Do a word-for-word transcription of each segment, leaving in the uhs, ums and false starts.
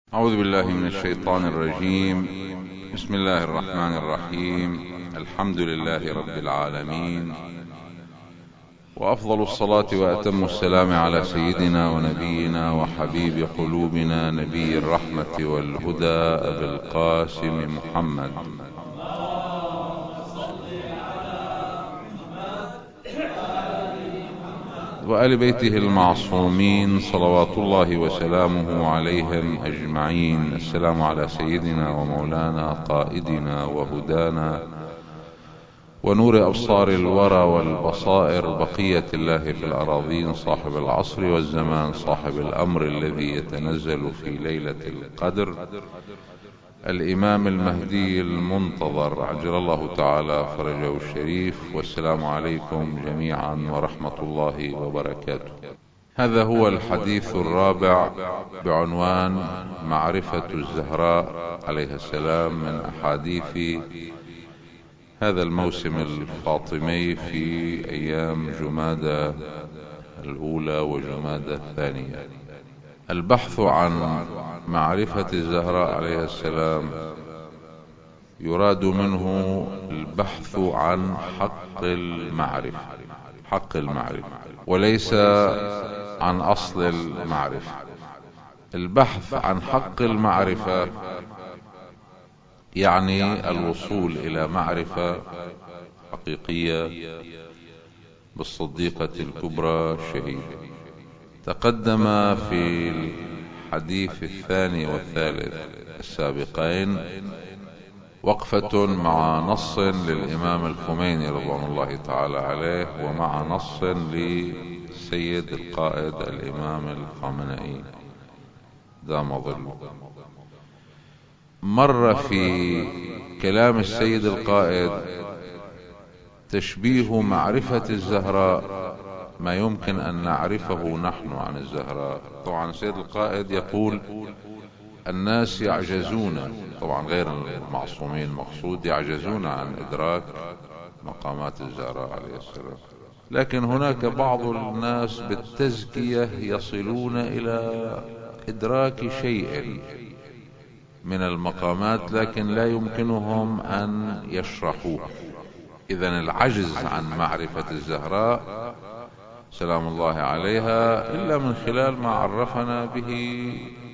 أعوذ بالله من الشيطان الرجيم. بسم الله الرحمن الرحيم. الحمد لله رب العالمين، وأفضل الصلاة وأتم السلام على سيدنا ونبينا وحبيب قلوبنا نبي الرحمة والهدى أبي القاسم محمد وآل بيته المعصومين صلوات الله وسلامه عليهم أجمعين. السلام على سيدنا ومولانا قائدنا وهدانا ونور أبصار الورى والبصائر بقية الله في الأراضين، صاحب العصر والزمان، صاحب الأمر الذي يتنزل في ليلة القدر، الإمام المهدي المنتظر عجل الله تعالى فرجه الشريف. والسلام عليكم جميعا ورحمة الله وبركاته. هذا هو الحديث الرابع بعنوان معرفة الزهراء عليها السلام من أحاديث هذا الموسم الفاطمي في أيام جمادى الأولى وجمادى الثانية. البحث عن معرفة الزهراء عليها السلام يراد منه البحث عن حق المعرفة، حق المعرفة، وليس عن أصل المعرفة. البحث عن حق المعرفة يعني الوصول إلى معرفة حقيقية بالصديقة الكبرى الشهيدة. تقدم في الحديث الثاني والثالث السابقين وقفة مع نص للإمام الخميني رضوان الله تعالى عليه، ومع نص لسيد القائد الإمام الخامنئي دام ظله. مر في كلام السيد القائد تشبيه معرفة الزهراء ما يمكن أن نعرفه نحن عن الزهراء. طبعا السيد القائد يقول الناس يعجزون، طبعا غير المعصومين المقصود، يعجزون عن إدراك مقامات الزهراء عليه السلام، لكن هناك بعض الناس بالتزكية يصلون إلى إدراك شيء من المقامات لكن لا يمكنهم أن يشرحوه. إذن العجز عن معرفة الزهراء سلام الله عليها إلا من خلال ما عرفنا به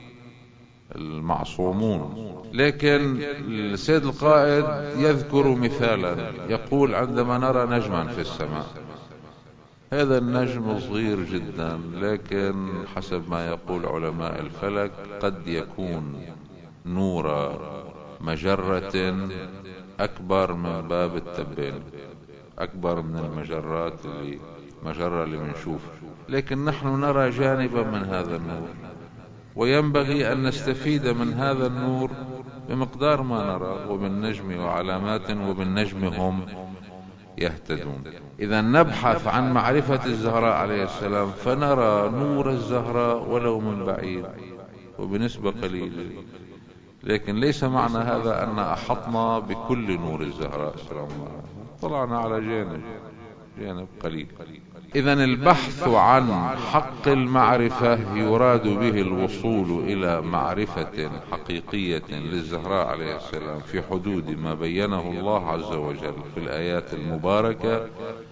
المعصومون. لكن السيد القائد يذكر مثالا، يقول عندما نرى نجما في السماء، هذا النجم صغير جدا لكن حسب ما يقول علماء الفلك قد يكون نور مجرة أكبر من باب التبين، أكبر من المجرات اللي مجرة اللي بنشوفها، لكن نحن نرى جانبا من هذا النور، وينبغي أن نستفيد من هذا النور بمقدار ما نرى، وبالنجم وعلامات وبالنجم هم يهتدون. إذا نبحث عن معرفة الزهراء عليه السلام فنرى نور الزهراء ولو من بعيد وبنسبة قليلة، لكن ليس معنى هذا أن أحطنا بكل نور الزهراء سلام الله، طلعنا على جانب جانب قليل. إذن البحث عن حق المعرفة يراد به الوصول إلى معرفة حقيقية للزهراء عليه السلام في حدود ما بينه الله عز وجل في الآيات المباركة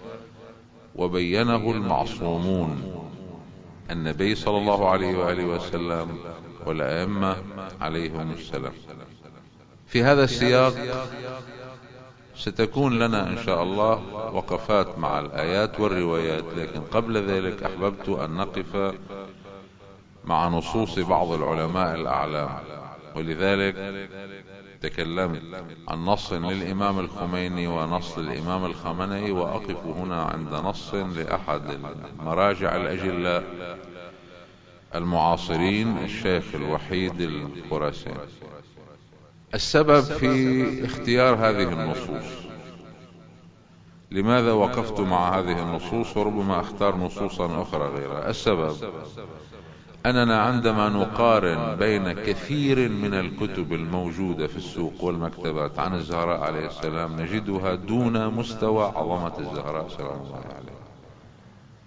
وبينه المعصومون النبي صلى الله عليه وآله وسلم والأئمة عليهم السلام. في هذا السياق ستكون لنا إن شاء الله وقفات مع الآيات والروايات، لكن قبل ذلك أحببت أن نقف مع نصوص بعض العلماء الأعلام، ولذلك تكلمت عن نص للإمام الخميني ونص للإمام الخامنئي، وأقف هنا عند نص لأحد المراجع الأجلاء المعاصرين الشيخ الوحيد الخراساني. السبب في اختيار هذه النصوص، لماذا وقفت مع هذه النصوص وربما اختار نصوصا أخرى غيرها؟ السبب أننا عندما نقارن بين كثير من الكتب الموجودة في السوق والمكتبات عن الزهراء عليه السلام نجدها دون مستوى عظمة الزهراء سلام الله عليه.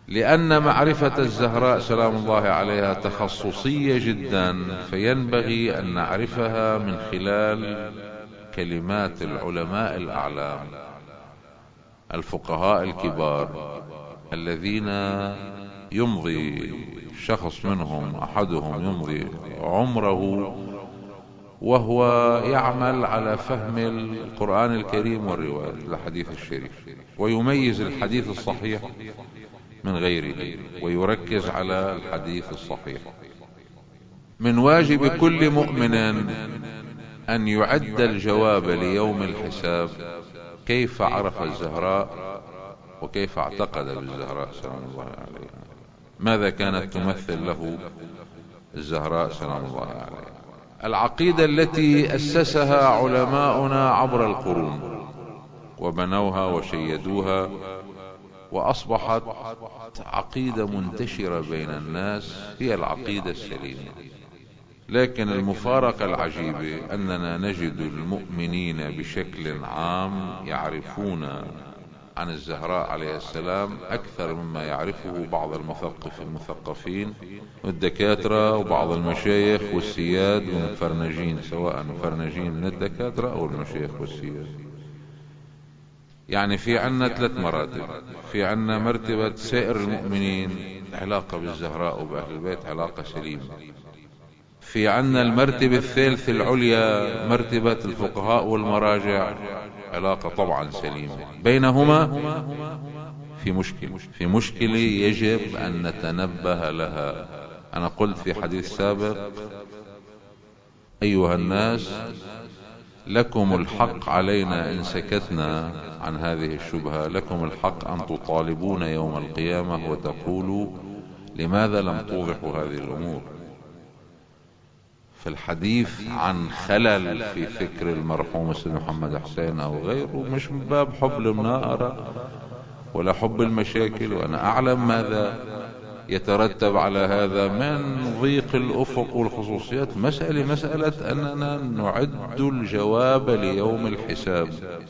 لأن معرفة الزهراء سلام الله عليها تخصصية جدا، فينبغي أن نعرفها من خلال كلمات العلماء الأعلام الفقهاء الكبار الذين يمضي شخص منهم أحدهم يمضي عمره وهو يعمل على فهم القرآن الكريم والرواية الحديث الشريف، ويميز الحديث الصحيح من غيره ويركز على الحديث الصحيح. من واجب كل مؤمن أن يعد الجواب ليوم الحساب كيف عرف الزهراء وكيف اعتقد بالزهراء سلام الله عليها، ماذا كانت تمثل له الزهراء سلام الله عليها. العقيدة التي أسسها علماؤنا عبر القرون وبنوها وشيدوها وأصبحت عقيدة منتشرة بين الناس هي العقيدة السليمة. لكن المفارقة العجيبة أننا نجد المؤمنين بشكل عام يعرفون عن الزهراء عليه السلام أكثر مما يعرفه بعض المثقف المثقفين والدكاترة وبعض المشايخ والسياد والمفرنجين، سواء مفرنجين من الدكاترة أو المشايخ والسياد. يعني في عنا ثلاث مراتب. في عنا مرتبة سائر المؤمنين علاقة بالزهراء وبأهل البيت علاقة سليمة. في عنا المرتبة الثالثة العليا مرتبة الفقهاء والمراجع علاقة طبعا سليمة. بينهما في مشكلة في مشكلة يجب أن نتنبه لها. أنا قلت في حديث سابق: أيها الناس، لكم الحق علينا إن سكتنا عن هذه الشبهة، لكم الحق أن تطالبون يوم القيامة وتقولوا لماذا لم توضحوا هذه الأمور. فالحديث عن خلل في فكر المرحوم السيد محمد حسين أو غيره مش من باب حب المناقرة ولا حب المشاكل، وأنا أعلم ماذا يترتب على هذا من ضيق الأفق والخصوصيات. مسألة مسألة أننا نعد الجواب ليوم الحساب،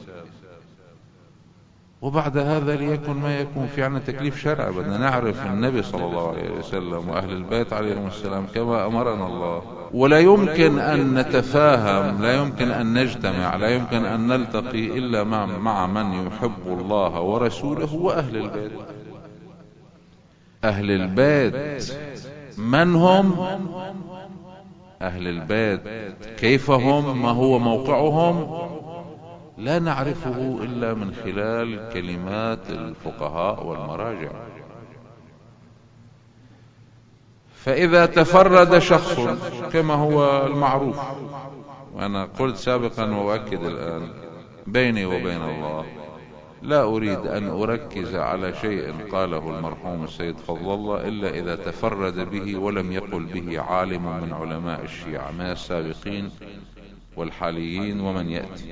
وبعد هذا ليكن ما يكون. في عنا تكليف شرعي، بدنا نعرف النبي صلى الله عليه وسلم وأهل البيت عليهم السلام كما أمرنا الله. ولا يمكن أن نتفاهم، لا يمكن أن نجتمع، لا يمكن أن نلتقي إلا مع, مع من يحب الله ورسوله وأهل البيت. أهل البيت من هم؟ أهل البيت كيف هم؟ ما هو موقعهم؟ لا نعرفه إلا من خلال كلمات الفقهاء والمراجع. فإذا تفرد شخص كما هو المعروف، وأنا قلت سابقا وأؤكد الآن بيني وبين الله، لا أريد أن أركز على شيء قاله المرحوم السيد فضل الله إلا إذا تفرد به ولم يقل به عالم من علماء الشيعة من السابقين والحاليين ومن يأتي.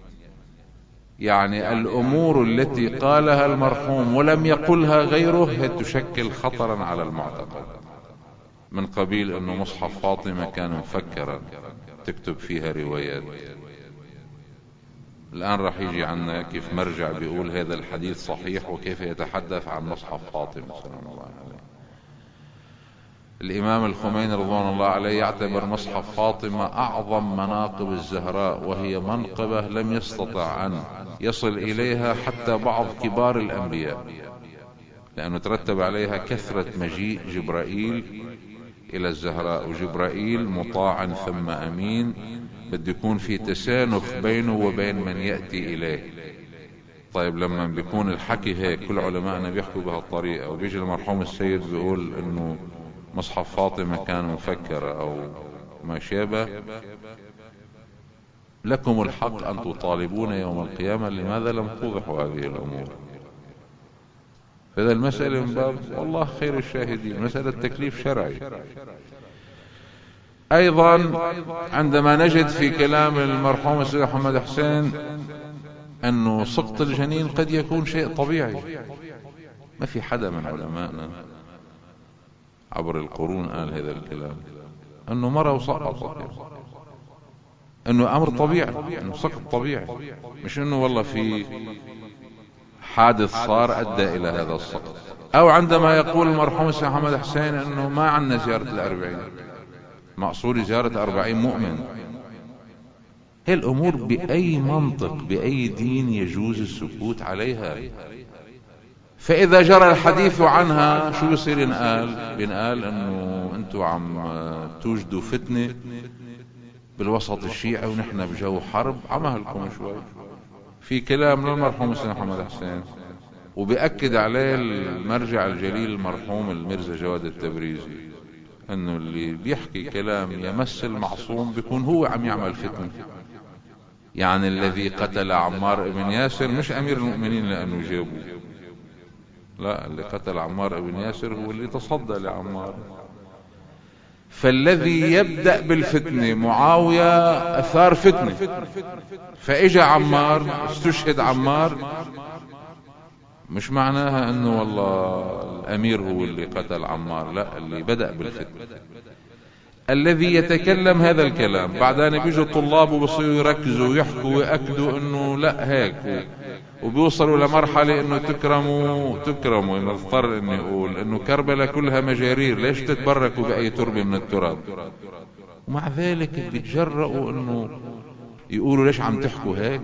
يعني الأمور التي قالها المرحوم ولم يقلها غيره تشكل خطرا على المعتقد، من قبيل أنه مصحف فاطمة كان مفكرا تكتب فيها روايات. الآن راح يجي عنا كيف مرجع بيقول هذا الحديث صحيح وكيف يتحدث عن مصحف فاطمة سلام الله عليه. الإمام الخميني رضوان الله عليه يعتبر مصحف فاطمة أعظم مناقب الزهراء، وهي منقبة لم يستطع أن يصل إليها حتى بعض كبار الأنبياء، لأنه ترتب عليها كثرة مجيء جبرائيل إلى الزهراء، وجبرائيل مطاع ثم أمين، بده يكون في تسانخ بينه وبين من يأتي إليه. طيب لما بيكون الحكي هيك كل علماءنا بيحكوا بهالطريقة، وبيجي المرحوم السيد بيقول إنه مصحف فاطمة كان مفكر أو ما شابه، لكم الحق أن تطالبون يوم القيامة لماذا لم توضحوا هذه الأمور. فإذا المسألة من باب والله خير الشاهدين، مسألة تكليف شرعي. أيضا عندما نجد في كلام المرحوم السيد محمد حسين أنه سقط الجنين قد يكون شيء طبيعي، ما في حدا من علمائنا عبر القرون قال هذا الكلام، أنه مرة وسقطت، أنه أمر طبيعي، أنه سقط طبيعي، مش أنه والله في حادث صار أدى إلى هذا السقط. او عندما يقول المرحوم الشيخ محمد حسين انه ما عندنا زيارة الاربعين، مقصود زيارة أربعين مؤمن. هي الامور باي منطق باي دين يجوز السكوت عليها؟ فاذا جرى الحديث عنها شو يصير ينقال؟ بينقال انه انتوا عم توجدوا فتنة بالوسط الشيعي ونحن بجو حرب. عمهلكم شوي. في كلام للمرحوم الشيخ محمد حسين وبيأكد عليه المرجع الجليل المرحوم الميرزا جواد التبريزي انه اللي بيحكي كلام يمس المعصوم بيكون هو عم يعمل فتنة. يعني الذي قتل عمار بن ياسر مش امير المؤمنين لانه جابوه، لا، اللي قتل عمار بن ياسر هو اللي تصدى لعمار. فالذي يبدأ بالفتنة معاوية اثار فتنة، فاجا عمار استشهد عمار، مش معناها انه والله الامير هو اللي قتل عمار، لا، اللي بدأ بالفتنة الذي يتكلم هذا الكلام. بعدين بيجوا الطلاب وبصيروا يركزوا ويحكوا ويأكدوا انه لا هيك، وبيوصلوا لمرحلة انه تكرموا تكرموا انه اضطر اني اقول انه كربلاء كلها مجارير، ليش تتبركوا باي تربة من التراب؟ ومع ذلك بيتجرؤوا انه يقولوا ليش عم تحكوا هيك.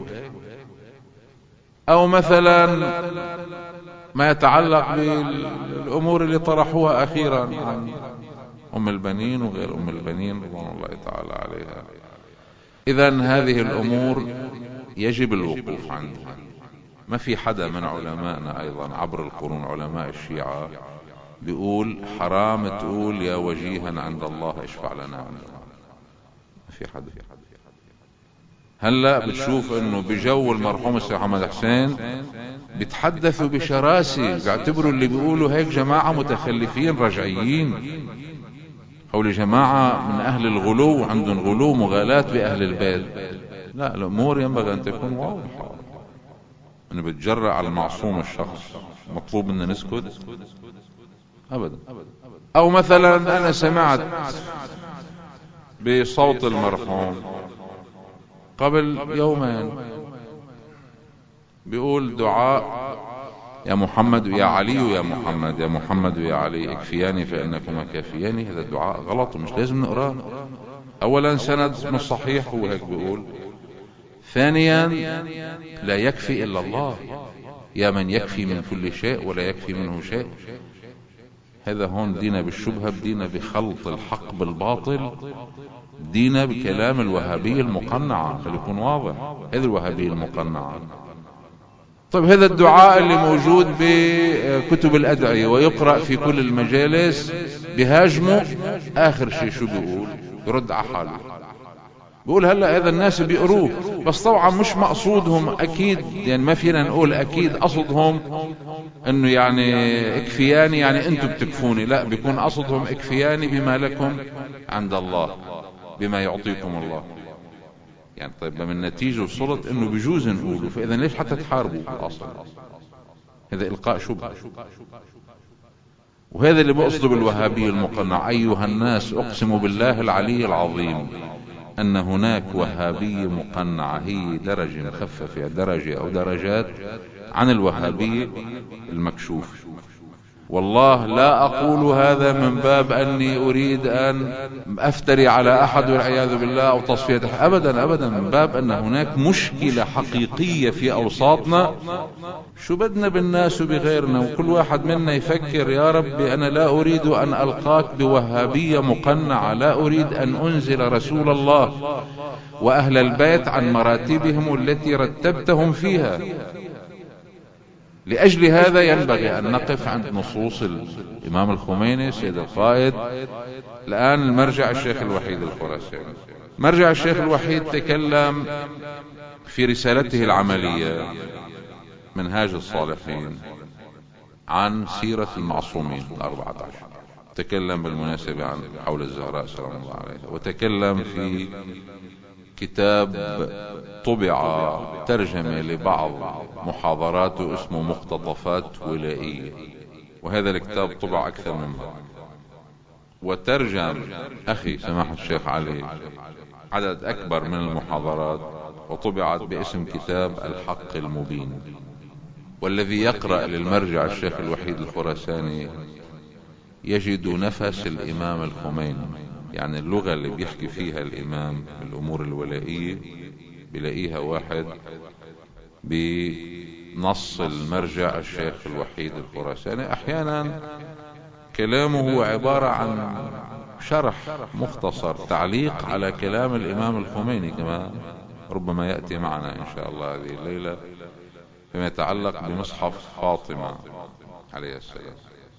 او مثلا ما يتعلق بالامور اللي طرحوها اخيرا عن ام البنين وغير ام البنين رضوان الله تعالى عليها. اذن هذه الامور يجب الوقوف عندها. ما في حدا من علمائنا ايضا عبر القرون علماء الشيعة بيقول حرام تقول يا وجيها عند الله اشفع لنا عند الله. ما في حدا. هلا بتشوف انه بجو المرحوم الشيخ محمد حسين بيتحدثوا بشراسة، بيعتبروا اللي بيقولوا هيك جماعة متخلفين رجعيين، او لجماعة من اهل الغلو، عندهم غلو مغالاة باهل البيت. لا، الامور ينبغي ان تكون واضحة. انه بتجرأ على المعصوم الشخص مطلوب منا نسكت؟ ابدا. او مثلا انا سمعت بصوت المرحوم قبل يومين بيقول دعاء يا محمد ويا علي ويا محمد، يا محمد ويا علي اكفياني فانكما كافياني. هذا الدعاء غلط ومش لازم نقراه. اولا سند مش صحيح، هو هيك بيقول. ثانيا لا يكفي الا الله، يا من يكفي من كل شيء ولا يكفي منه شيء. هذا هون بدينا بالشبهة، بدينا بخلط الحق بالباطل، بدينا بكلام الوهابية المقنعة. خليكون واضح، هذه الوهابية المقنعة. طيب هذا الدعاء اللي موجود بكتب الأدعية ويقرأ في كل المجالس بهاجمه، آخر شيء شو بيقول؟ يرد على حاله، بيقول هلا هذا الناس بيقروه، بس طبعا مش مقصودهم اكيد، يعني ما فينا نقول اكيد قصدهم انه يعني اكفياني يعني انتم بتكفوني، لا، بيكون قصدهم اكفياني بما لكم عند الله، بما يعطيكم الله. يعني طيب من النتيجة وصلت انه بيجوز نقوله، فاذا ليش حتى تحاربوا الاصل؟ هذا القاء شبهة. وهذا اللي بقصده بالوهابية المقنع. ايها الناس اقسم بالله العلي العظيم ان هناك وهابية مقنعة، هي درجة مخففة، درجة او درجات عن الوهابية المكشوف. والله لا اقول هذا من باب اني اريد ان افتري على احد والعياذ بالله او تصفية، ابدا ابدا، من باب ان هناك مشكلة حقيقية في اوساطنا. شو بدنا بالناس وبغيرنا؟ وكل واحد منا يفكر يا ربي انا لا اريد ان القاك بوهابية مقنعة، لا اريد ان انزل رسول الله واهل البيت عن مراتبهم التي رتبتهم فيها. لأجل هذا ينبغي أن نقف عند نصوص الإمام الخميني سيد القائد. الآن المرجع الشيخ الوحيد الخراساني، مرجع الشيخ الوحيد تكلم في رسالته العملية منهاج الصالحين عن سيرة المعصومين الأربعة عشر. تكلم بالمناسبة عن حول الزهراء سلام الله عليها، وتكلم في كتاب طبع ترجمة لبعض محاضراته اسمه مقتطفات ولائية، وهذا الكتاب طبع أكثر من مرة. وترجم أخي سماحة الشيخ علي عدد أكبر من المحاضرات، وطبعت باسم كتاب الحق المبين. والذي يقرأ للمرجع الشيخ الوحيد الخراساني يجد نفس الإمام الخميني، يعني اللغة اللي بيحكي فيها الإمام بالأمور الولائية بلاقيها واحد بنص المرجع الشيخ الوحيد الخراساني. أحيانا كلامه هو عبارة عن شرح مختصر، تعليق على كلام الإمام الخميني، كما ربما يأتي معنا إن شاء الله هذه الليلة فيما يتعلق بمصحف فاطمة عليه السلام.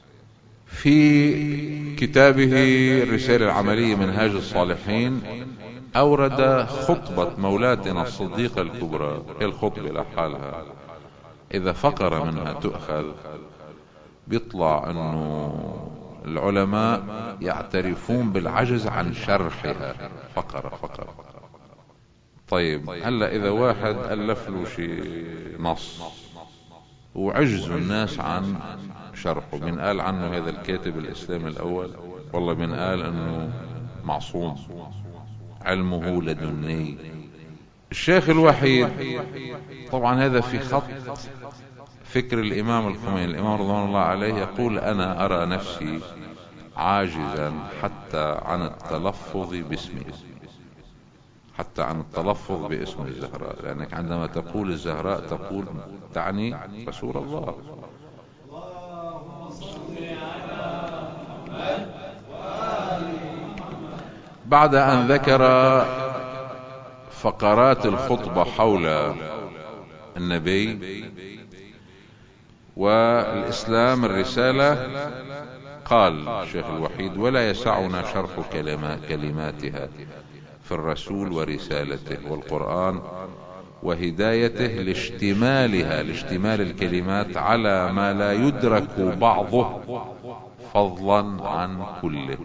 في كتابه الرسالة العملية منهاج الصالحين أورد خطبة مولاتنا الصديقة الكبرى. هي الخطبة لحالها إذا فقرة منها تؤخذ بيطلع أنه العلماء يعترفون بالعجز عن شرحها فقرة فقرة. طيب هلا إذا واحد ألف له شيء نص وعجز الناس عن شرحه، بنقال عنه هذا الكاتب الإسلامي الأول، والله بنقال أنه معصوم علمه لدني. الشيخ الوحيد طبعا هذا في خط فكر الإمام الخميني. الإمام رضوان الله عليه يقول أنا أرى نفسي عاجزا حتى عن التلفظ باسمه، حتى عن التلفظ باسم الزهراء، لأنك عندما تقول الزهراء تقول تعني رسول الله. بعد أن ذكر فقرات الخطبة حول النبي والإسلام الرسالة، قال الشيخ الوحيد ولا يسعنا شرح كلماتها في الرسول ورسالته والقرآن وهدايته لاشتمالها، لاشتمال الكلمات على ما لا يدرك بعضه فضلا عن كله.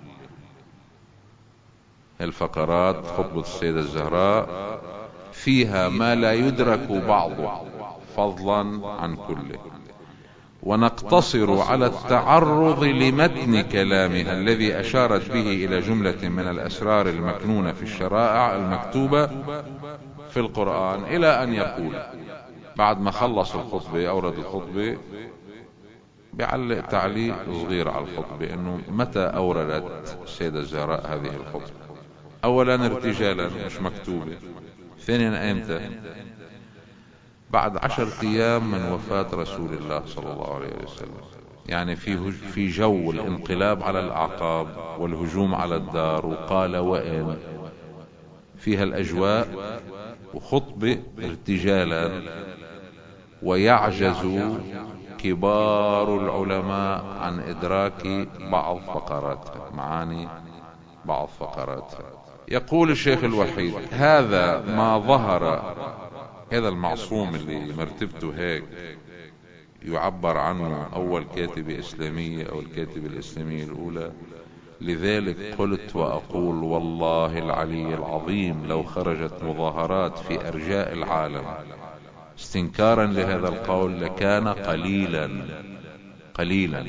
الفقرات خطبة السيدة الزهراء فيها ما لا يدرك بعضه فضلا عن كله، ونقتصر على التعرض لمتن كلامها الذي أشارت به إلى جملة من الأسرار المكنونة في الشرائع المكتوبة في القرآن، إلى أن يقول بعد ما خلص الخطبة أورد الخطبة بيعلق تعليق صغير على الخطبة إنه متى أوردت السيدة الزهراء هذه الخطبة. أولا ارتجالا مش مكتوبة، ثانيا أمتى؟ بعد عشرة أيام من وفاة رسول الله صلى الله عليه وسلم، يعني في في جو الانقلاب على الأعقاب والهجوم على الدار، وقال وإن فيها الأجواء، وخطبة ارتجالا، ويعجز كبار العلماء عن إدراك بعض فقراتها، معاني بعض فقراتها. يقول الشيخ الوحيد هذا ما ظهر، هذا المعصوم اللي مرتبته هيك يعبر عنه أول كاتبة إسلامية أو الكاتبة الإسلامية الأولى. لذلك قلت وأقول والله العلي العظيم لو خرجت مظاهرات في أرجاء العالم استنكارا لهذا القول لكان قليلا قليلا.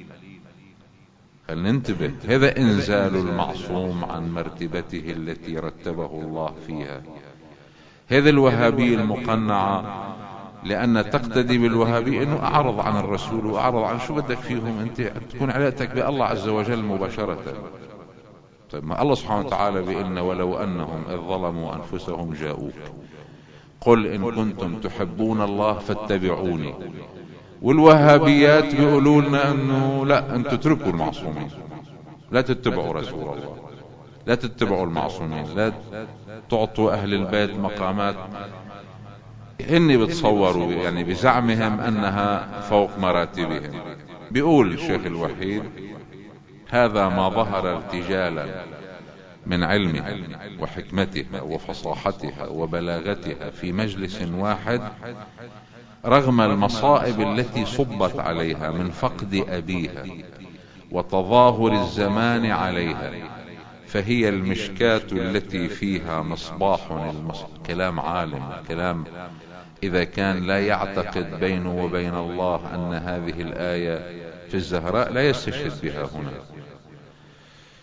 فلننتبه، هذا إنزال المعصوم عن مرتبته التي رتبه الله فيها. هذا الوهابي المقنعة لأن تقتدي بالوهابي أنه أعرض عن الرسول وأعرض عن شو بدك فيهم، أنت تكون علاقتك بالله عز وجل مباشرة. طيب ما الله سبحانه وتعالى بإن ولو أنهم إذ ظلموا أنفسهم جاءوك قل إن كنتم تحبون الله فاتبعوني. والوهابيات بيقولوا لنا أنه لا، أنتم تتركوا المعصومين، لا تتبعوا رسول الله، لا تتبعوا المعصومين، لا تعطوا أهل البيت مقامات إني بتصوروا يعني بزعمهم أنها فوق مراتبهم. بيقول الشيخ الوحيد هذا ما ظهر ارتجالا من علمها وحكمتها وفصاحتها وبلاغتها في مجلس واحد رغم المصائب التي صبت عليها من فقد أبيها وتظاهر الزمان عليها، فهي المشكاة التي فيها مصباح المص... كلام عالم، كلام إذا كان لا يعتقد بينه وبين الله أن هذه الآية في الزهراء لا يستشهد بها هنا.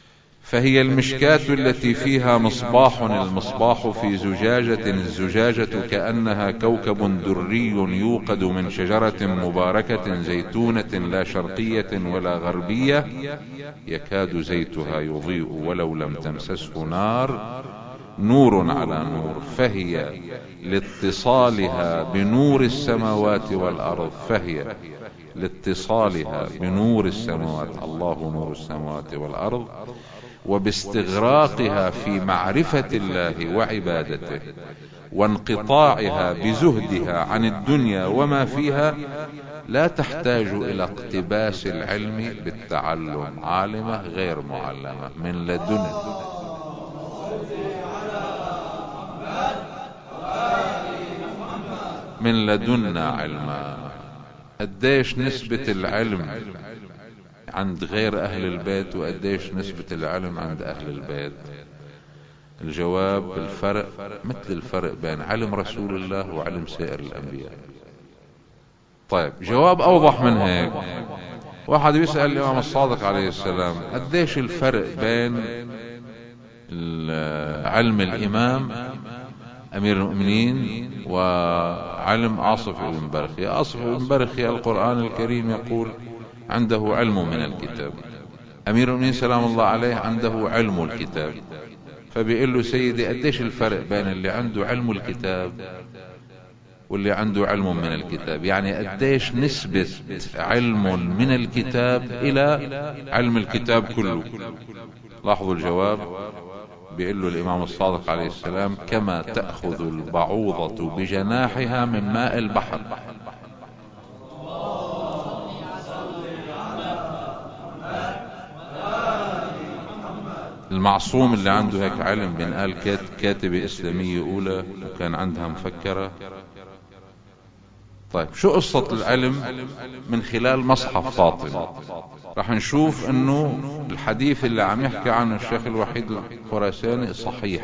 فهي المشكاة التي فيها مصباح، المصباح في زجاجة، الزجاجة كأنها كوكب دري يوقد من شجرة مباركة زيتونة لا شرقية ولا غربية، يكاد زيتها يضيء ولو لم تمسسه نار، نور على نور. فهي لاتصالها بنور السماوات والأرض، فهي لاتصالها بنور السماوات، الله نور السماوات والأرض، وباستغراقها في معرفة الله وعبادته، وانقطاعها بزهدها عن الدنيا وما فيها، لا تحتاج إلى اقتباس العلم بالتعلم، عالمة غير معلمة من لدن. من لدنا علما. قديش نسبة العلم عند غير أهل البيت وقديش نسبة العلم عند أهل البيت؟ الجواب الفرق مثل الفرق بين علم رسول الله وعلم سائر الأنبياء. طيب جواب أوضح من هيك. واحد بيسأل الإمام الصادق عليه السلام قديش الفرق بين علم الإمام أمير المؤمنين وعلم عاصف بن برخي؟ عاصف بن برخي القرآن الكريم يقول عنده علم من الكتاب، أمير المؤمنين سلام الله عليه عنده علم الكتاب. فبيقول له سيدي قديش الفرق بين اللي عنده علم الكتاب واللي عنده علم من الكتاب؟ يعني قديش نسبة علم من الكتاب إلى علم الكتاب كله؟ لاحظوا الجواب. بيقول له الإمام الصادق عليه السلام كما تأخذ البعوضة بجناحها من ماء البحر. المعصوم اللي عنده هيك علم بنقال كاتبة إسلامية أولى وكان عندها مفكرة. طيب شو قصة العلم؟ من خلال مصحف فاطمة راح نشوف انه الحديث اللي عم يحكي عنه الشيخ الوحيد الخراساني صحيح،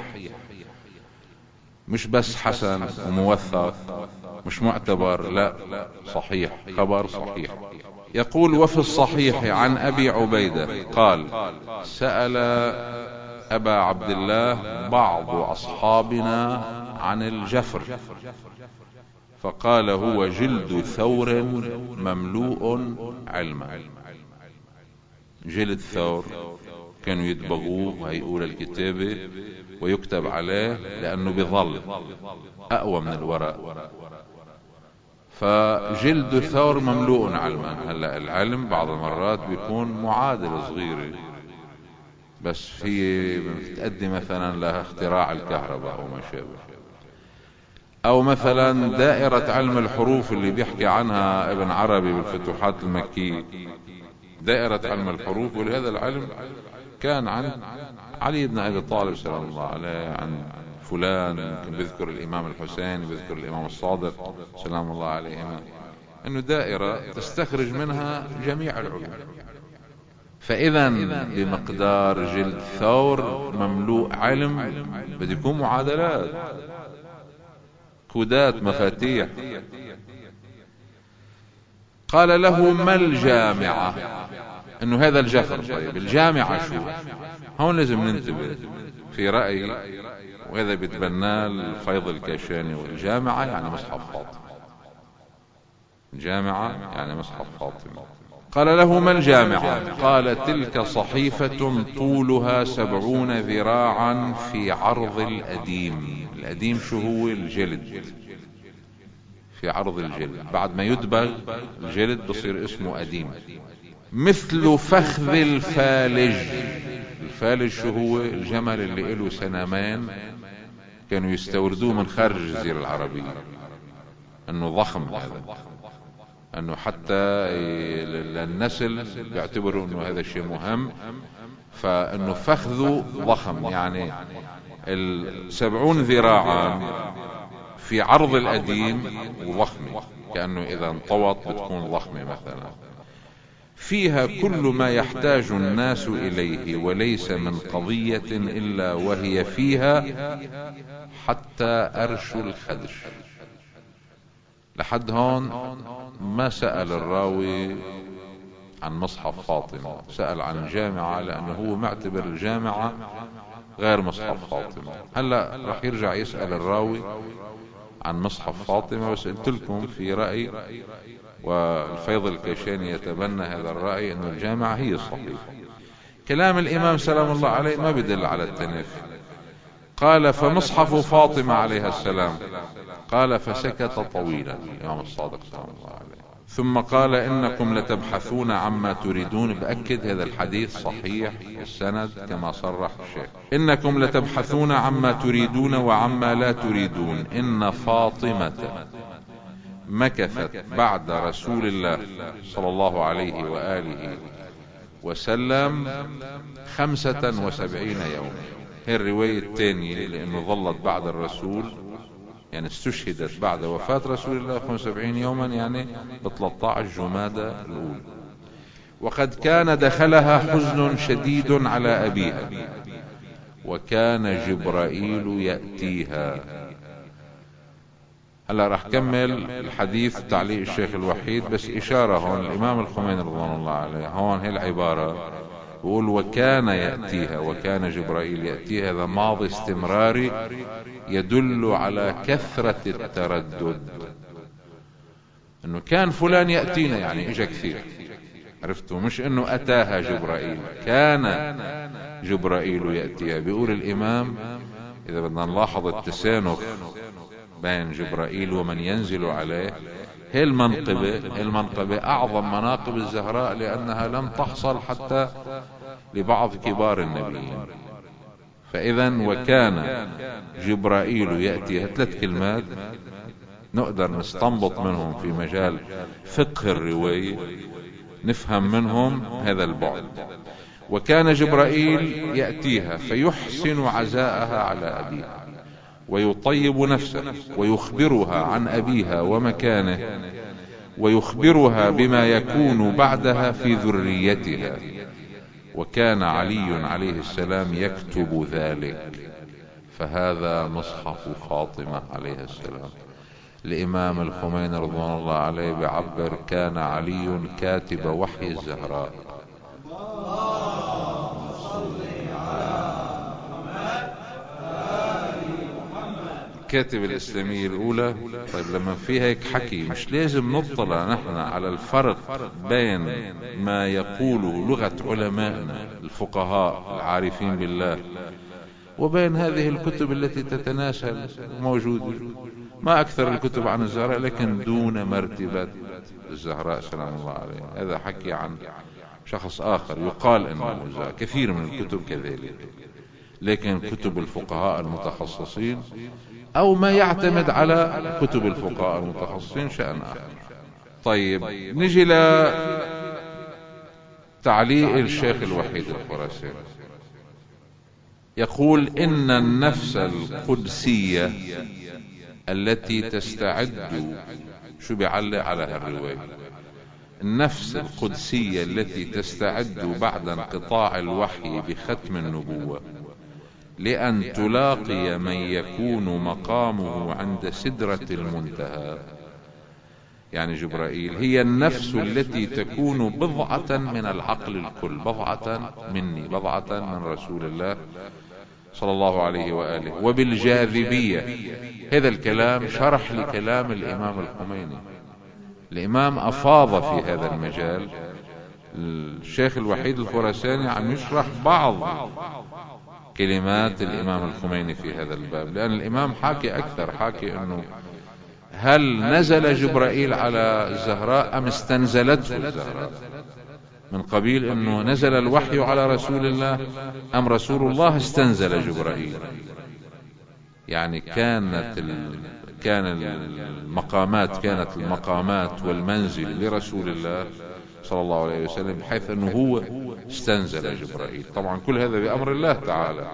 مش بس حسن وموثق مش معتبر، لا صحيح، خبر صحيح. يقول وفي الصحيح عن أبي عبيدة قال سأل أبا عبد الله بعض أصحابنا عن الجفر فقال هو جلد ثور مملوء علما. جلد ثور كانوا يدبغوه وهيقول الكتابة ويكتب عليه لأنه بظل أقوى من الورق، فجلد ثور مملوء علما. هلا العلم بعض المرات بيكون معادلة صغيرة بس في بتأدي مثلا لها اختراع الكهرباء أو ما شابه، او مثلا دائرة علم الحروف اللي بيحكي عنها ابن عربي بالفتوحات المكية، دائرة علم الحروف. ولهذا العلم كان عن علي بن ابي طالب سلام الله عليه، عن فلان، يمكن بذكر الامام الحسين، بذكر الامام الصادق سلام الله عليهما، انه دائرة تستخرج منها جميع العلوم. فاذا بمقدار جلد ثور مملوء علم بده يكون معادلات، كودات، مفاتيح. قال له ما الجامعة؟ انه هذا الجفر. طيب الجامعة شو؟ هون لازم ننتبه في رأي، وهذا بيتبناه الفيض الكاشاني، والجامعة يعني مصحف فاطمة، الجامعة يعني مصحف فاطمة. قال له ما الجامعة؟ قال تلك صحيفة طولها سبعون ذراعا في عرض الأديم. الأديم شو هو؟ الجلد، في عرض الجلد، بعد ما يدبغ الجلد بصير اسمه أديم. مثل فخذ الفالج. الفالج شو هو؟ الجمل اللي له سنامين كانوا يستوردوه من خارج الجزيرة العربية، انه ضخم هذا، انه حتى النسل بيعتبروا انه هذا الشيء مهم، فانه فخذه ضخم، يعني السبعون ذراعا في عرض الأديم وضخمة، كأنه إذا انطوت بتكون ضخمة مثلا. فيها كل ما يحتاج الناس إليه وليس من قضية إلا وهي فيها حتى أرش الخدش. لحد هون ما سأل الراوي عن مصحف فاطمة، سأل عن الجامعة لأنه هو معتبر الجامعة غير مصحف فاطمة. هلأ رح يرجع يسأل الراوي عن مصحف فاطمة. بس قلت لكم في رأي، والفيض الكيشاني يتبنى هذا الرأي، أن الجامعة هي الصحيح. كلام الإمام سلام الله عليه ما بدل على التنافي. قال فمصحف فاطمة عليها السلام. قال فسكت طويلا الإمام الصادق سلام الله عليه، ثم قال إنكم لتبحثون عما تريدون. بأكد هذا الحديث صحيح السند كما صرح الشيخ. إنكم لتبحثون عما تريدون وعما لا تريدون. إن فاطمة مكثت بعد رسول الله صلى الله عليه وآله وسلم خمسة وسبعين يوم. هي الرواية الثانية، لأنه ظلت بعد الرسول، يعني استشهدت بعد وفاة رسول الله خمسة وسبعين يوما، يعني ب ثلاثة عشر جمادى الأولى. وقد كان دخلها حزن شديد على أبيها، وكان جبرائيل يأتيها. هلا راح كمل الحديث تعليق الشيخ الوحيد، بس إشارة هون الإمام الخميني رضوان الله عليه، هون هي العبارة بقول وكان يأتيها، وكان جبرائيل يأتيها، هذا ماضي استمراري يدل على كثرة التردد، انه كان فلان يأتينا يعني اجا كثير، عرفتوا؟ مش انه اتاها جبرائيل، كان جبرائيل يأتيها. بيقول الامام اذا بدنا نلاحظ التسانخ بين جبرائيل ومن ينزل عليه، هي المنقبة المنقبة اعظم مناقب الزهراء، لانها لم تحصل حتى لبعض كبار النبيين. فاذا وكان جبرائيل يأتيها، ثلاث كلمات نقدر نستنبط منهم في مجال فقه الرواية، نفهم منهم هذا البعد. وكان جبرائيل يأتيها فيحسن عزاءها على أبيها، ويطيب نفسه، ويخبرها عن أبيها ومكانه، ويخبرها بما يكون بعدها في ذريتها. وكان علي عليه السلام يكتب ذلك. فهذا مصحف فاطمة عليه السلام. الإمام الخميني رضوان الله عليه بعبر كان علي كاتب وحي الزهراء. كاتب الإسلامية الأولى. طيب لما في هيك حكي مش لازم نطلع نحن على الفرق بين ما يقوله لغة علمائنا الفقهاء العارفين بالله وبين هذه الكتب التي تتناسل موجودة. ما أكثر الكتب عن الزهراء لكن دون مرتبة الزهراء سلام الله عليه. هذا حكي عن شخص آخر يقال أنه الزهراء. كثير من الكتب كذلك، لكن كتب الفقهاء المتخصصين أو ما يعتمد على كتب الفقهاء المتخصصين شأن آخر. طيب نجي لتعليق الشيخ الوحيد الخراساني. يقول إن النفس القدسية التي تستعد، شو بيعلق على هالرواية؟ النفس القدسية التي تستعد بعد انقطاع الوحي بختم النبوة لأن تلاقي من يكون مقامه عند سدرة المنتهى، يعني جبرائيل، هي النفس التي تكون بضعة من العقل الكل، بضعة مني، بضعة من رسول الله صلى الله عليه وآله، وبالجاذبية. هذا الكلام شرح لكلام الإمام الخميني. الإمام أفاض في هذا المجال. الشيخ الوحيد الخراساني عم يشرح بعض كلمات الإمام الخميني في هذا الباب، لأن الإمام حاكي أكثر، حاكي أنه هل نزل جبرائيل على الزهراء أم استنزلته الزهراء، من قبيل أنه نزل الوحي على رسول الله أم رسول الله استنزل جبرائيل. يعني كانت ال... كان المقامات كانت المقامات والمنزل لرسول الله صلى الله عليه وسلم بحيث أنه هو استنزل جبرائيل. طبعا كل هذا بأمر الله تعالى.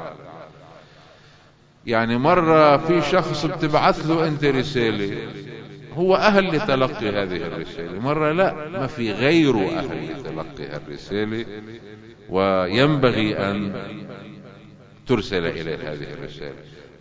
يعني مرة في شخص بتبعث له أنت رسالة، هو أهل لتلقي هذه الرسالة، مرة لا، ما في غيره أهل لتلقي الرسالة، وينبغي أن ترسل إليه هذه الرسالة.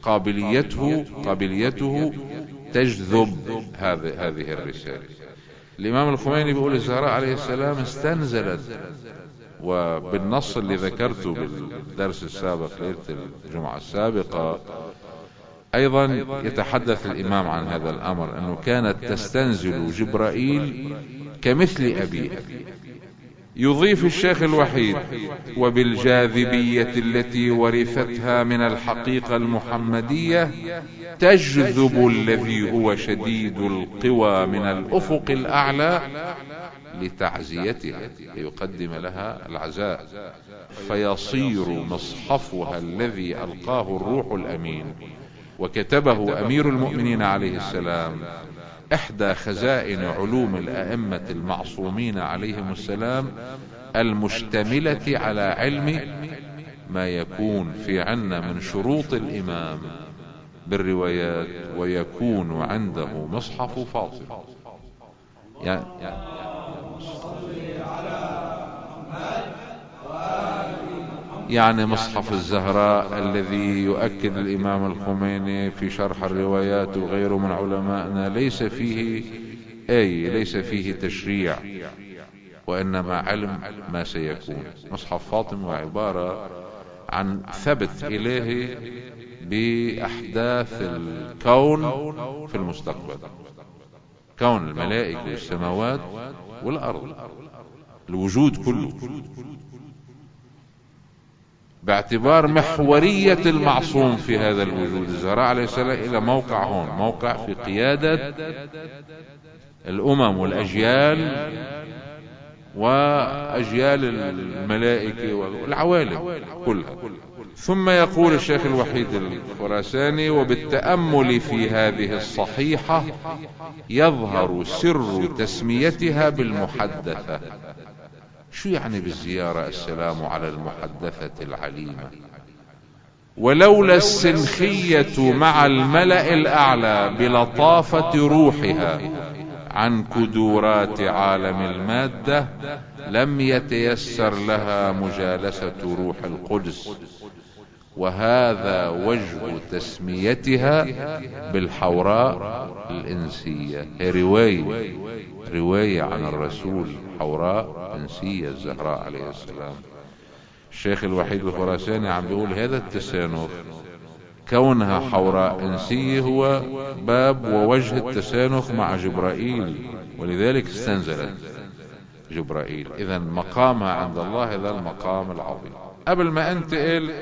قابليته قابليته تجذب هذه هذه الرسالة. الإمام الخميني بيقول الزهراء عليه السلام استنزلت، وبالنص اللي ذكرته بالدرس السابق ليلة الجمعة السابقة أيضا يتحدث الإمام عن هذا الأمر، أنه كانت تستنزل جبرائيل كمثل أبيها. يضيف الشيخ الوحيد: وبالجاذبية التي ورثتها من الحقيقة المحمدية تجذب الذي هو شديد القوى من الأفق الأعلى لتعزيتها، ليقدم لها العزاء، فيصير مصحفها الذي ألقاه الروح الأمين وكتبه أمير المؤمنين عليه السلام إحدى خزائن علوم الأئمة المعصومين عليهم السلام، المشتملة على علم ما يكون في عنا من شروط الإمام بالروايات، ويكون عنده مصحف فاطمة. يعني يعني مصحف الزهراء الذي يؤكد الإمام الخميني في شرح الروايات وغيره من علمائنا ليس فيه أي ليس فيه تشريع، وإنما علم ما سيكون. مصحف فاطمة عبارة عن ثبت إليه بأحداث الكون في المستقبل، كون الملائكة والسماوات والأرض، الوجود كله، باعتبار محورية المعصوم في هذا الوجود. الزهراء عليه السلام إلى موقع هون، موقع في قيادة الأمم والأجيال وأجيال الملائكة والعوالم كلها. ثم يقول الشيخ الوحيد الخراساني: وبالتأمل في هذه الصحيحة يظهر سر تسميتها بالمحدثة. شو يعني بالزيارة السلام على المحدثة العليمة؟ ولولا السنخية مع الملأ الأعلى بلطافة روحها عن كدورات عالم المادة لم يتيسر لها مجالسة روح القدس، وهذا وجه تسميتها بالحوراء الإنسية. هي رواية رواية عن الرسول، حوراء إنسية الزهراء عليه السلام. الشيخ الوحيد الخراساني عم بيقول هذا التسانخ، كونها حوراء إنسية، هو باب ووجه التسانخ مع جبرائيل، ولذلك استنزلت جبرائيل. إذا مقامها عند الله هذا المقام العظيم. قبل ما انتقل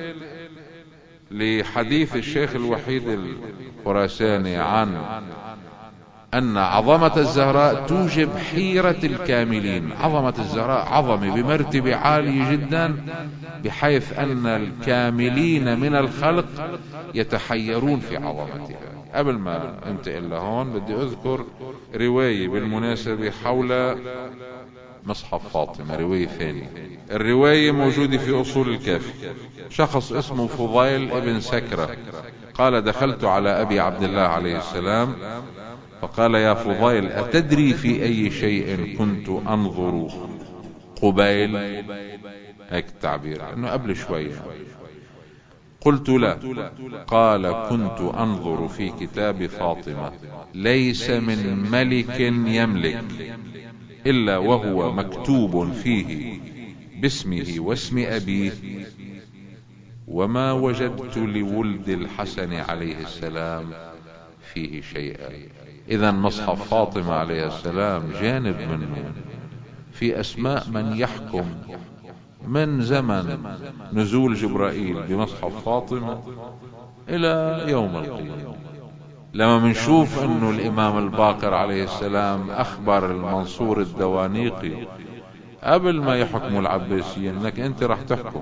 لحديث الشيخ الوحيد الخراساني عن أن عظمة الزهراء توجب حيرة الكاملين، عظمة الزهراء عظمة بمرتبة عالية جدا، بحيث أن الكاملين من الخلق يتحيرون في عظمتها. قبل ما انتقل لهون بدي أذكر رواية بالمناسبة حول مصحف فاطمة، رواية ثانية. الرواية موجودة في أصول الكافي. شخص اسمه فضيل ابن سكرة قال: دخلت على أبي عبد الله عليه السلام فقال: يا فضيل، أتدري في أي شيء كنت أنظر قبيل؟ هيك التعبير، أنه قبل شوية. قلت: لا. قال: كنت أنظر في كتاب فاطمة ليس من ملك يملك إلا وهو مكتوب فيه باسمه واسم أبيه، وما وجدت لولد الحسن عليه السلام فيه شيئا. إذا مصحف فاطمة عليه السلام جانب منه في أسماء من يحكم من زمن نزول جبرائيل بمصحف فاطمة إلى يوم القيامة. لما منشوف أنه الإمام الباقر عليه السلام أخبر المنصور الدوانيقي قبل ما يحكموا العباسيين أنك أنت راح تحكم،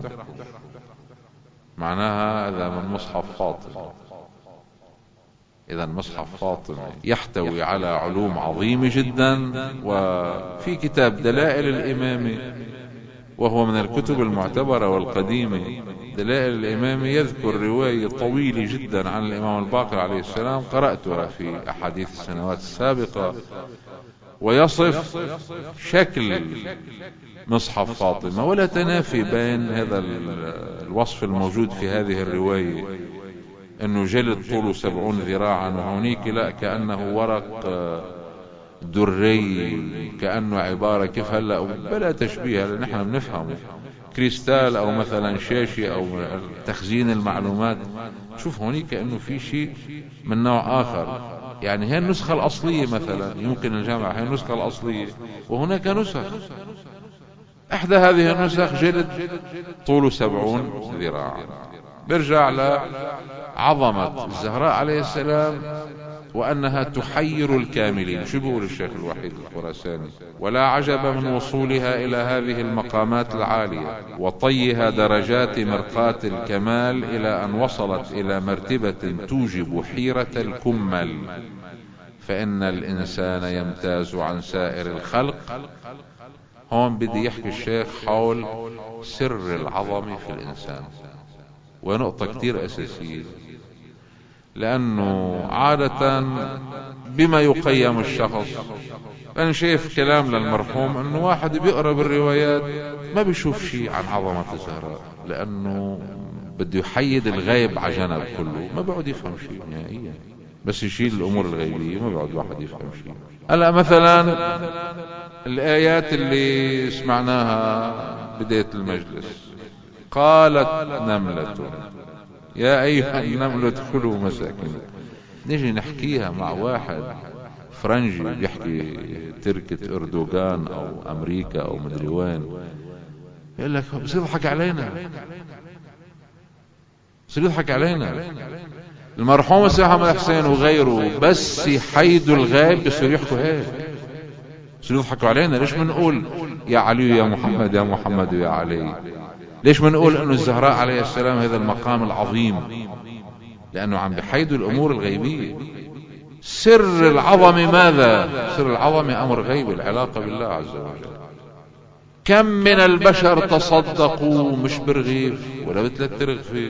معناها هذا من مصحف فاطمة. إذا مصحف فاطمة يحتوي على علوم عظيمة جدا. وفي كتاب دلائل الإمامة، وهو من الكتب المعتبرة والقديمة، دلائل الإمامة يذكر رواية طويلة جدا عن الإمام الباقر عليه السلام، قرأتها في أحاديث السنوات السابقة، ويصف شكل مصحف فاطمة، ولا تنافي بين هذا الوصف الموجود في هذه الرواية انه جلد طوله سبعون ذراعا، وهونيك لا، كأنه ورق دري كأنه عبارة كيف هلأ بلا تشبيه لأن احنا بنفهمه كريستال او مثلا شاشة او تخزين المعلومات. شوف هوني كأنه في شيء من نوع اخر. يعني هي النسخة الاصلية مثلا يمكن الجامعة هي النسخة الاصلية وهناك نسخ. احدى هذه النسخ جلد طوله سبعون ذراعا. برجع لعظمة الزهراء عليه السلام وأنها تحير الكاملين. شو بيقول الشيخ الوحيد الخراساني؟ ولا عجب من وصولها إلى هذه المقامات العالية وطيها درجات مرقاة الكمال إلى أن وصلت إلى مرتبة توجب حيرة الكمل، فإن الإنسان يمتاز عن سائر الخلق. هون بدي يحكي الشيخ حول سر العظمة في الإنسان، ونقطة كتير أساسية، لأنه عادة بما يقيم الشخص. أنا شايف كلام للمرحوم أنه واحد بيقرأ بالروايات ما بيشوف شيء عن عظمة الزهراء، لأنه بده يحيد الغيب على جنب كله، ما بيقعد يفهم شيء نهائيا، بس يشيل الأمور الغيبية ما بيقعد واحد يفهم شيء. هلا مثلا الآيات اللي سمعناها بداية المجلس، قالت نملة يا أيها النمل ادخلوا مساكنكم. نيجي نحكيها مع واحد فرنجي بيحكي تركة أردوغان أو أمريكا أو مدري وين، يقول لك بصير يضحك علينا، بصير يضحك علينا. المرحوم السيد محمد حسين وغيره بس يحيدوا الغيب بصير يحكوا هيك، بصير يضحكوا علينا. ليش منقول يا علي يا محمد يا محمد يا علي؟ ليش منقول انه الزهراء عليه السلام هذا المقام العظيم؟ لانه عم بحيدوا الامور الغيبية. سر العظمة ماذا؟ سر العظمة امر غيبي، العلاقة بالله عز وجل. كم من البشر تصدقوا مش برغيف ولا بثلاث رغيف،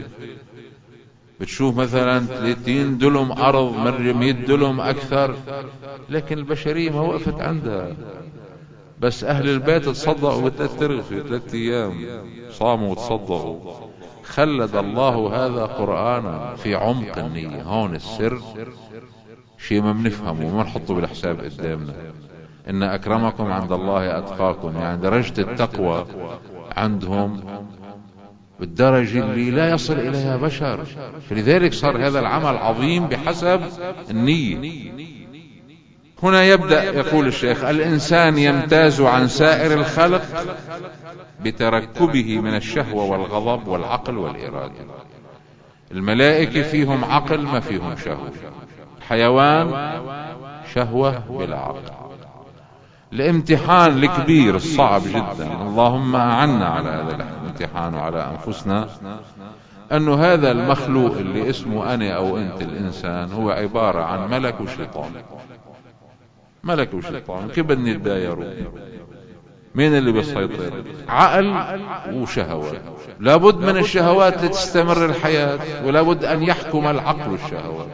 بتشوف مثلا ثلاثين دلم ارض مرة مئة دلم اكثر، لكن البشرية ما وقفت عندها. بس اهل البيت تصدقوا بثلاث رغيف ثلاث ايام، صاموا وتصدقوا. خلد الله هذا قرآنا في عمق النية. هون السر شيء ما بنفهمه وما نحطه بالحساب قدامنا. ان اكرمكم عند الله اتقاكم، يعني درجة التقوى عندهم بالدرجة اللي لا يصل اليها بشر. فلذلك صار هذا العمل عظيم بحسب النية. هنا يبدأ يقول الشيخ الإنسان يمتاز عن سائر الخلق بتركبه من الشهوة والغضب والعقل والإرادة. الملائكة فيهم عقل ما فيهم شهوة، حيوان شهوة بلا عقل. الامتحان الكبير الصعب جدا، اللهم أعنا على هذا الامتحان وعلى أنفسنا، أنه هذا المخلوق اللي اسمه أنا أو أنت الإنسان هو عبارة عن ملك وشيطان. ملك وشيطان كيف بدنا نتدايروا؟ مين اللي بيسيطر؟ عقل وشهوات. لابد من الشهوات لتستمر الحياة، ولابد أن يحكم العقل الشهوات.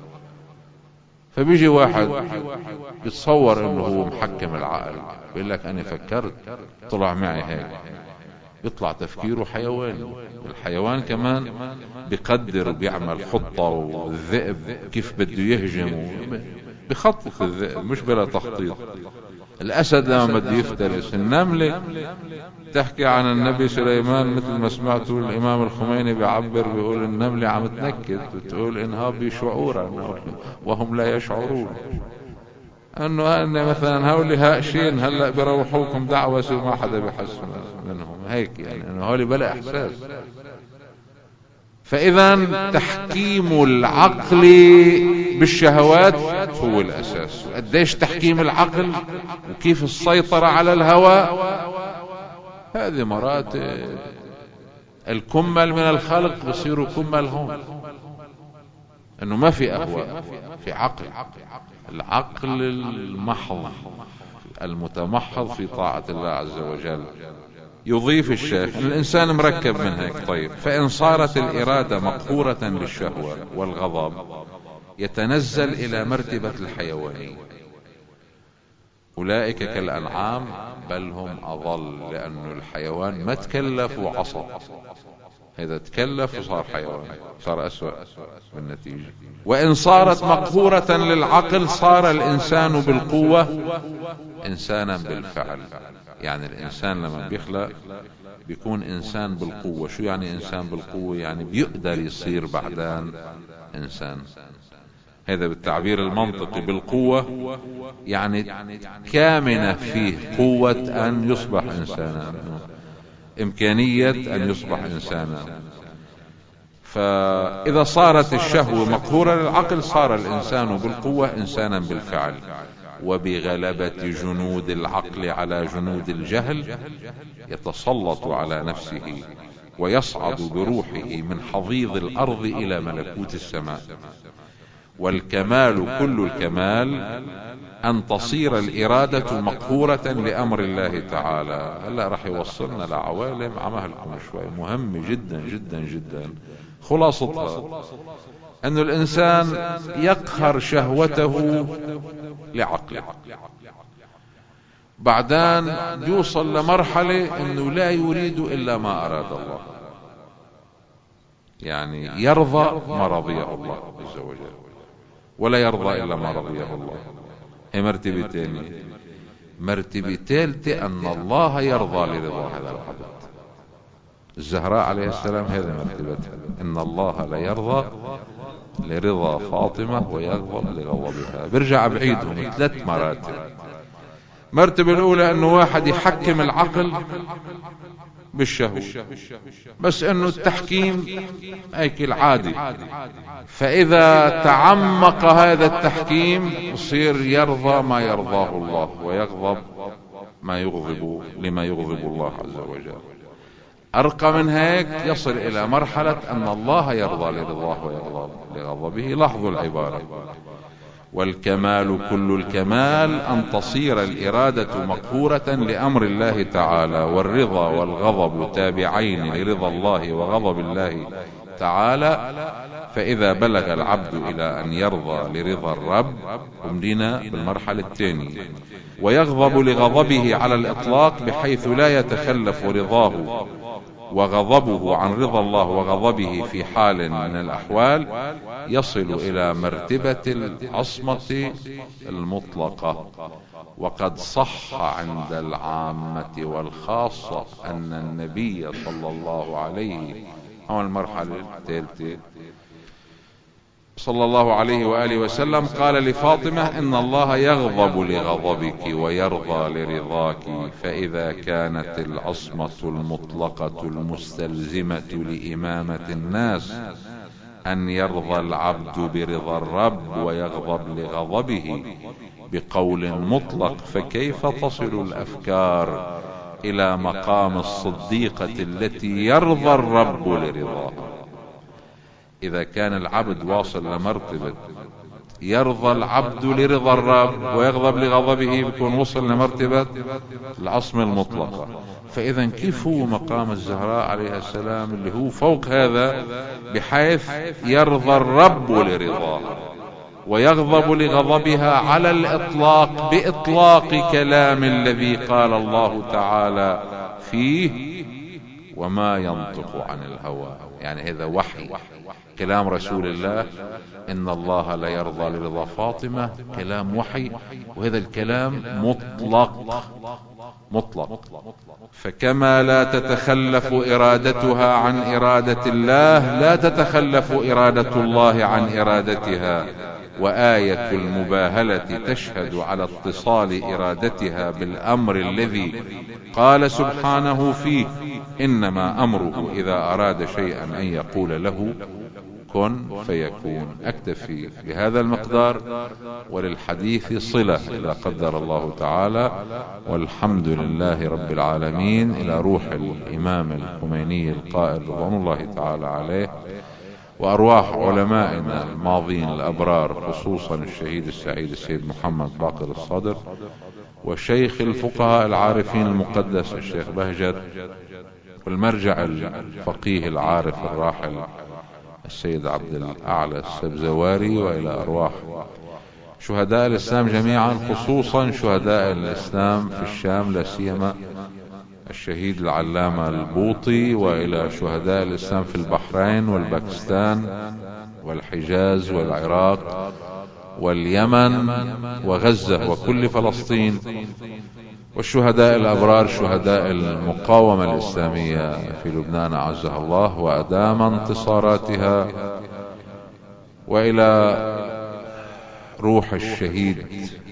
فبيجي واحد بيتصور انه هو محكم العقل، بيقول لك انا فكرت طلع معي هيك، يطلع تفكيره حيواني. الحيوان كمان بيقدر وبيعمل خطة، والذئب كيف بده يهجم بخطط الذئب مش بلا تخطيط. الاسد لما بده يفترس. النملة تحكي عن النبي سليمان مثل ما سمعتوا الامام الخميني بيعبر، بيقول النملة عم تنكد وتقول انها بشعورا وهم لا يشعرون. انه أن مثلا هؤلاء هاشين هلا بيروحوكم دعوة وما حدا بيحس منهم هيك، يعني انه هؤلاء بلا احساس. فاذا تحكيم العقل بالشهوات هو الاساس. قديش تحكيم العقل وكيف السيطرة على الهوى، هذه مراتب. الكمل من الخلق بصيروا كمل هون، انه ما في اهواء، في عقل. العقل المحض المتمحض في طاعة الله عز وجل. يضيف الشيخ الانسان مركب من هيك. طيب فان صارت الارادة مقهورة بالشهوة والغضب يتنزل الى مرتبة الحيوانية. اولئك كالانعام بل هم اضل، لانه الحيوان ما تكلف وعصى. إذا تكلف وصار حيوان صار أسوأ بالنتيجة. وإن صارت مقهورة للعقل صار الإنسان بالقوة إنسانا بالفعل. يعني الإنسان لما بيخلق بيكون إنسان بالقوة. شو يعني إنسان بالقوة؟ يعني بيقدر يصير بعدين إنسان. هذا بالتعبير المنطقي. بالقوة يعني كامنة فيه قوة أن يصبح إنسانا، إمكانية أن يصبح إنسانا. فإذا صارت الشهوة مقهورة للعقل صار الإنسان بالقوة إنسانا بالفعل. وبغلبة جنود العقل على جنود الجهل يتسلط على نفسه ويصعد بروحه من حضيض الأرض إلى ملكوت السماء. والكمال كل الكمال أن تصير الإرادة مقهورة لأمر الله تعالى. هلا رح يوصلنا لعوالم عملكم شوي مهم جدا جدا جدا. خلاصتها أن الإنسان يقهر شهوته لعقله، بعدين يوصل لمرحلة أنه لا يريد إلا ما أراد الله، يعني يرضى ما رضيه الله عز وجل ولا يرضى إلا ما رضيه الله. هي مرتبة ثانية. مرتبة ثالثة أن الله يرضى لرضا هذا العبد. الزهراء عليه السلام هذا مرتبتها، إن الله لا يرضى لرضا فاطمة ويغضب لغضبها. برجع بعيدهم ثلاث مراتب. مرتبة الأولى أنه واحد يحكم العقل بالشهوة، بس أنه التحكيم هيك العادي، فإذا تعمق هذا التحكيم يصير يرضى ما يرضاه الله ويغضب ما يغضب لما يغضب الله عز وجل. أرقى من هيك يصل إلى مرحلة أن الله يرضى لرضاه ويغضب لغضبه. لاحظوا العبارة. والكمال كل الكمال أن تصير الإرادة مقهورة لأمر الله تعالى، والرضا والغضب تابعين لرضا الله وغضب الله تعالى. فإذا بلغ العبد إلى أن يرضى لرضا الرب أمرنا بالمرحلة الثانية، ويغضب لغضبه على الإطلاق بحيث لا يتخلف رضاه وغضبه عن رضا الله وغضبه في حال من الأحوال، يصل إلى مرتبة العصمة المطلقة. وقد صح عند العامة والخاصة أن النبي صلى الله عليه هو المرحلة الثالثة صلى الله عليه وآله وسلم قال لفاطمة إن الله يغضب لغضبك ويرضى لرضاك. فإذا كانت العصمة المطلقة المستلزمة لإمامة الناس أن يرضى العبد برضا الرب ويغضب لغضبه بقول مطلق، فكيف تصل الأفكار إلى مقام الصديقة التي يرضى الرب لرضاها؟ إذا كان العبد واصل لمرتبة يرضى العبد لرضا الرب ويغضب لغضبه بيكون وصل لمرتبة العصمة المطلقة. فإذا كيف هو مقام الزهراء عليه السلام اللي هو فوق هذا بحيث يرضى الرب لرضاها ويغضب لغضبها على الإطلاق بإطلاق كلام الذي قال الله تعالى فيه وما ينطق عن الهوى. يعني هذا وحي، كلام رسول الله. إن الله لا يرضى لرضا فاطمة كلام وحي، وهذا الكلام مطلق مطلق. فكما لا تتخلف إرادتها عن إرادة الله لا تتخلف إرادة الله عن إرادتها. وآية المباهلة تشهد على اتصال إرادتها بالأمر الذي قال سبحانه فيه إنما أمره إذا أراد شيئا أن يقول له كن فيكون. أكتفي بهذا المقدار، وللحديث صلة إذا قدر الله تعالى. والحمد لله رب العالمين. إلى روح الإمام الخميني القائد رضوان الله تعالى عليه، وأرواح علمائنا الماضين الأبرار خصوصا الشهيد السعيد السيد محمد باقر الصدر، والشيخ الفقهاء العارفين المقدس الشيخ بهجت، والمرجع الفقيه العارف الراحل السيد عبد الأعلى السبزواري، وإلى أرواح شهداء الإسلام جميعا خصوصا شهداء الإسلام في الشام لا سيما الشهيد العلامة البوطي، وإلى شهداء الإسلام في البحرين والباكستان والحجاز والعراق واليمن وغزة وكل فلسطين، والشهداء الأبرار شهداء المقاومة الإسلامية في لبنان أعزها الله وأدام انتصاراتها، وإلى روح الشهيد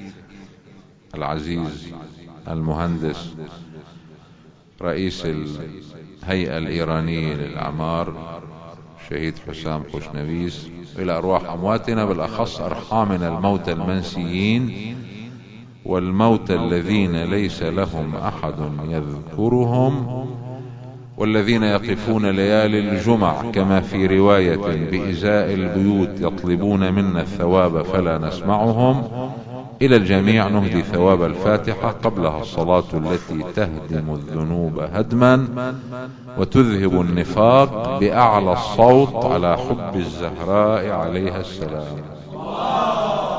العزيز المهندس رئيس الهيئة الإيرانية للأعمار شهيد حسام خوشنويس، إلى أرواح أمواتنا بالأخص أرحامنا الموتى المنسيين والموتى الذين ليس لهم أحد يذكرهم، والذين يقفون ليالي الجمع كما في رواية بإزاء البيوت يطلبون منا الثواب فلا نسمعهم. إلى الجميع نهدي ثواب الفاتحة قبلها الصلاة التي تهدم الذنوب هدما وتذهب النفاق بأعلى الصوت على حب الزهراء عليها السلام.